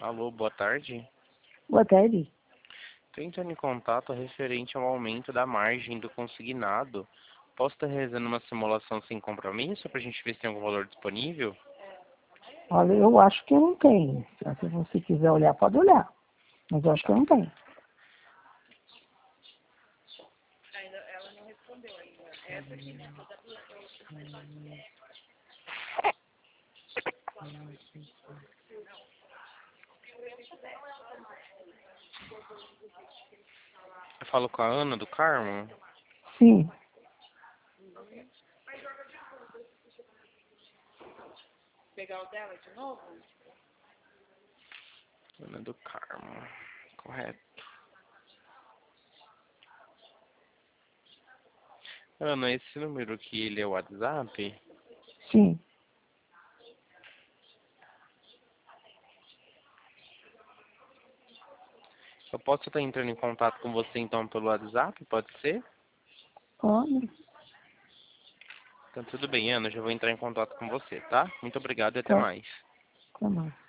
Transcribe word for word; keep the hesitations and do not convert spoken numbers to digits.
Alô, boa tarde. Boa tarde. Estou entrando em contato referente ao aumento da margem do consignado. Posso estar realizando uma simulação sem compromisso para a gente ver se tem algum valor disponível? Olha, eu acho que eu não tenho. Se você quiser olhar, pode olhar. Mas eu acho que eu não tenho. Ainda, ela não respondeu ainda. Essa aqui não. Eu falo com a Ana do Carmo. Sim. Pegar o dela de novo? Ana do Carmo. Correto. Ana, esse número aqui, ele é o WhatsApp? Sim. Eu posso estar entrando em contato com você então pelo WhatsApp? Pode ser? Olha. Então tudo bem, Ana. Eu já vou entrar em contato com você, tá? Muito obrigado e até Tá. mais. Tá bom.